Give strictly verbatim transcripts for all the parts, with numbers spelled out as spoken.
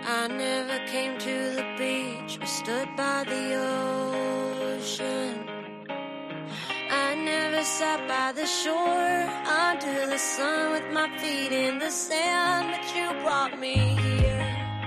I never came to the beach or stood by the ocean. I never sat by the shore under the sun with my feet in the sand, but you brought me here.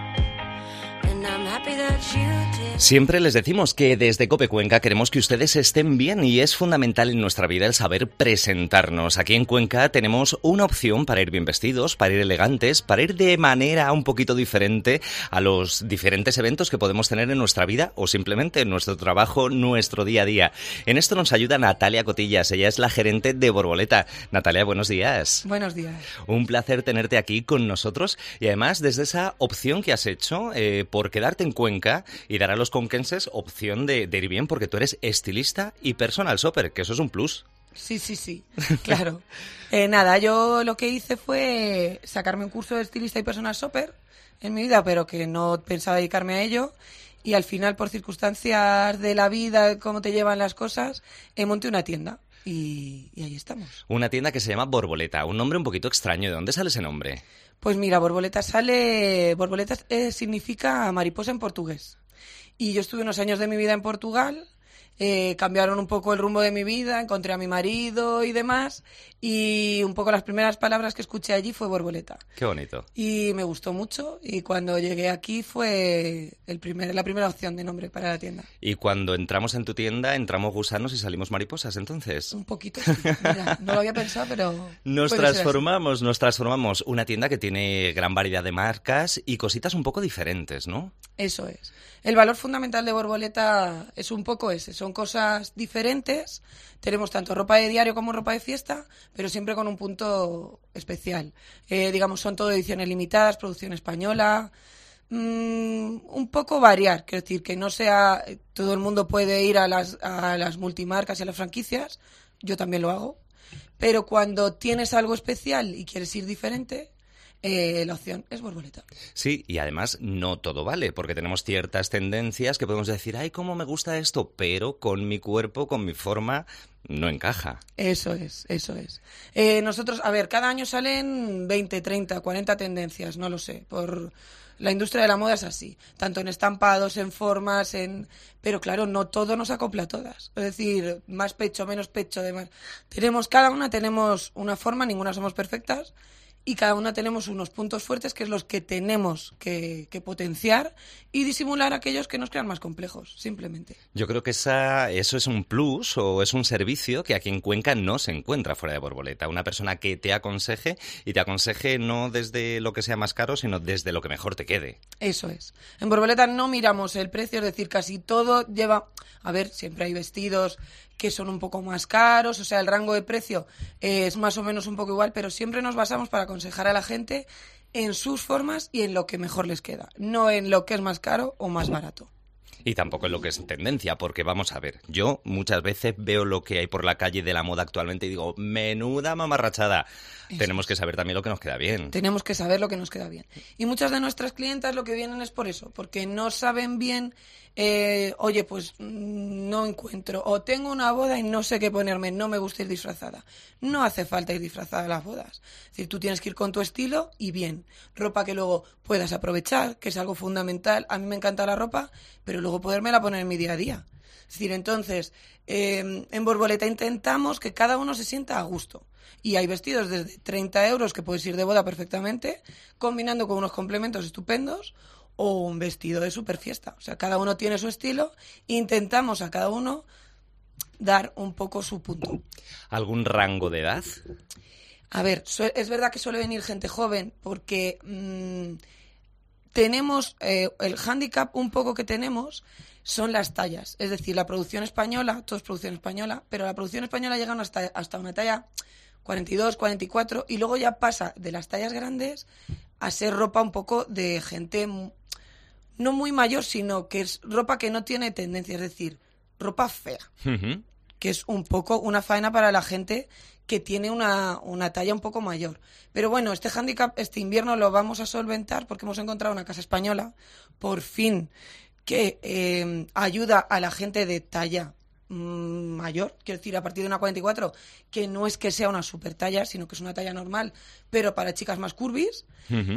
Siempre les decimos que desde COPE Cuenca queremos que ustedes estén bien y es fundamental en nuestra vida el saber presentarnos. Aquí en Cuenca tenemos una opción para ir bien vestidos, para ir elegantes, para ir de manera un poquito diferente a los diferentes eventos que podemos tener en nuestra vida o simplemente en nuestro trabajo, nuestro día a día. En esto nos ayuda Natalia Cotillas, ella es la gerente de Borboleta. Natalia, buenos días. Buenos días. Un placer tenerte aquí con nosotros y además desde esa opción que has hecho eh, por quedarte en Cuenca y dar a los conquenses opción de, de ir bien porque tú eres estilista y personal shopper, que eso es un plus. Sí, sí, sí, claro. eh, nada, yo lo que hice fue sacarme un curso de estilista y personal shopper en mi vida, pero que no pensaba dedicarme a ello. Y al final, por circunstancias de la vida, cómo te llevan las cosas, eh, monté una tienda. Y, y ahí estamos. Una tienda que se llama Borboleta, un nombre un poquito extraño. ¿De dónde sale ese nombre? Pues mira, Borboleta sale... Borboleta eh, significa mariposa en portugués. Y yo estuve unos años de mi vida en Portugal, eh, cambiaron un poco el rumbo de mi vida, encontré a mi marido y demás, y un poco las primeras palabras que escuché allí fue Borboleta. Qué bonito. Y me gustó mucho, y cuando llegué aquí fue el primer, la primera opción de nombre para la tienda. Y cuando entramos en tu tienda, entramos gusanos y salimos mariposas, entonces. Un poquito, sí. Mira, no lo había pensado, pero... Nos transformamos, nos transformamos. Una tienda que tiene gran variedad de marcas y cositas un poco diferentes, ¿no? Eso es. El valor fundamental de Borboleta es un poco ese. Son cosas diferentes. Tenemos tanto ropa de diario como ropa de fiesta, pero siempre con un punto especial. Eh, digamos, son todo ediciones limitadas, producción española. Mm, un poco variar. Quiero decir, que no sea... Todo el mundo puede ir a las, a las multimarcas y a las franquicias. Yo también lo hago. Pero cuando tienes algo especial y quieres ir diferente... Eh, la opción es Borboleta. Sí, y además no todo vale, porque tenemos ciertas tendencias que podemos decir, ay, cómo me gusta esto, pero con mi cuerpo, con mi forma, no encaja. Eso es, eso es. Eh, nosotros, a ver, cada año salen veinte, treinta, cuarenta tendencias, no lo sé, por... La industria de la moda es así, tanto en estampados, en formas, en... Pero claro, no todo nos acopla a todas. Es decir, más pecho, menos pecho, demás. Tenemos, cada una tenemos una forma, ninguna somos perfectas, y cada una tenemos unos puntos fuertes que es los que tenemos que, que potenciar y disimular aquellos que nos crean más complejos, simplemente. Yo creo que esa, eso es un plus o es un servicio que aquí en Cuenca no se encuentra fuera de Borboleta. Una persona que te aconseje y te aconseje no desde lo que sea más caro, sino desde lo que mejor te quede. Eso es. En Borboleta no miramos el precio, es decir, casi todo lleva... A ver, siempre hay vestidos que son un poco más caros, o sea, el rango de precio eh, es más o menos un poco igual, pero siempre nos basamos para aconsejar a la gente en sus formas y en lo que mejor les queda, no en lo que es más caro o más barato. Y tampoco en lo que es tendencia, porque vamos a ver, yo muchas veces veo lo que hay por la calle de la moda actualmente y digo, menuda mamarrachada. Eso. Tenemos que saber también lo que nos queda bien. Tenemos que saber lo que nos queda bien. Y muchas de nuestras clientas lo que vienen es por eso, porque no saben bien, eh, oye, pues no encuentro, o tengo una boda y no sé qué ponerme, no me gusta ir disfrazada. No hace falta ir disfrazada a las bodas. Es decir, tú tienes que ir con tu estilo y bien. Ropa que luego puedas aprovechar, que es algo fundamental. A mí me encanta la ropa, pero luego podérmela poner en mi día a día. Es decir, entonces, eh, en Borboleta intentamos que cada uno se sienta a gusto. Y hay vestidos desde treinta euros que puedes ir de boda perfectamente, combinando con unos complementos estupendos, o un vestido de super fiesta. O sea, cada uno tiene su estilo. Intentamos a cada uno dar un poco su punto. ¿Algún rango de edad? A ver, es verdad que suele venir gente joven porque mmm, tenemos eh, el hándicap un poco que tenemos son las tallas. Es decir, la producción española, todo es producción española, pero la producción española llega hasta, hasta una talla cuarenta y dos, cuarenta y cuatro y luego ya pasa de las tallas grandes a ser ropa un poco de gente no muy mayor, sino que es ropa que no tiene tendencia, es decir, ropa fea, uh-huh. que es un poco una faena para la gente que tiene una, una talla un poco mayor. Pero bueno, este hándicap este invierno lo vamos a solventar porque hemos encontrado una casa española, por fin, que eh, ayuda a la gente de talla mmm, mayor, quiero decir, a partir de una cuarenta y cuatro, que no es que sea una super talla, sino que es una talla normal, pero para chicas más curvis. Uh-huh.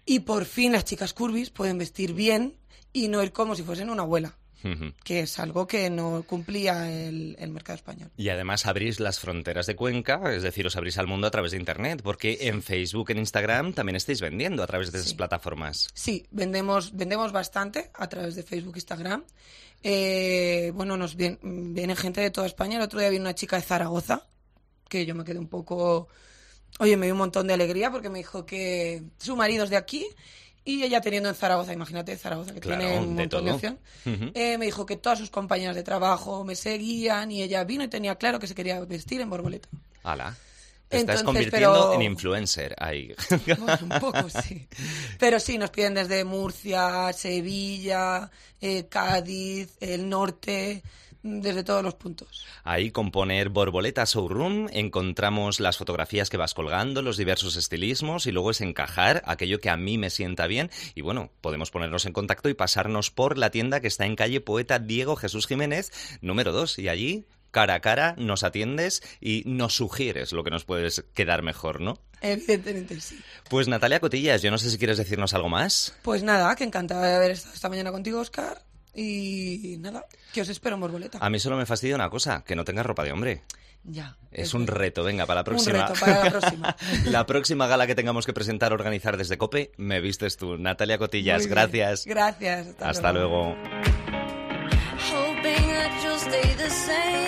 Y por fin las chicas curvis pueden vestir bien y no ir como si fuesen una abuela. Uh-huh. Que es algo que no cumplía el, el mercado español. Y además abrís las fronteras de Cuenca, es decir, os abrís al mundo a través de Internet, porque en Facebook, en Instagram también estáis vendiendo a través de esas sí. plataformas. Sí, vendemos, vendemos bastante a través de Facebook e Instagram. Eh, bueno, nos viene, viene gente de toda España. El otro día vino una chica de Zaragoza, que yo me quedé un poco... Oye, me dio un montón de alegría porque me dijo que su marido es de aquí. Y ella teniendo en Zaragoza, imagínate, Zaragoza, que claro, tiene un de montón todo. de opción, uh-huh. eh, me dijo que todas sus compañeras de trabajo me seguían y ella vino y tenía claro que se quería vestir en Borboleta. ¡Hala! Te estás Entonces, convirtiendo pero... en influencer ahí. Bueno, un poco, sí. Pero sí, nos piden desde Murcia, Sevilla, eh, Cádiz, el norte... desde todos los puntos. Ahí con poner Borboleta Showroom encontramos las fotografías que vas colgando, los diversos estilismos y luego es encajar aquello que a mí me sienta bien y bueno, podemos ponernos en contacto y pasarnos por la tienda que está en calle Poeta Diego Jesús Jiménez, número dos, y allí cara a cara nos atiendes y nos sugieres lo que nos puedes quedar mejor, ¿no? Evidentemente sí. Pues Natalia Cotillas, yo no sé si quieres decirnos algo más. Pues nada, que encantada de haber estado esta mañana contigo, Óscar. Y nada, que os espero en Borboleta. A mí solo me fastidia una cosa, que no tengas ropa de hombre. Ya. Es, es un verdad. reto, venga, para la próxima. Un reto para la próxima. La próxima gala que tengamos que presentar, organizar desde COPE, me vistes tú. Natalia Cotillas, gracias. Gracias. Hasta, hasta luego. luego.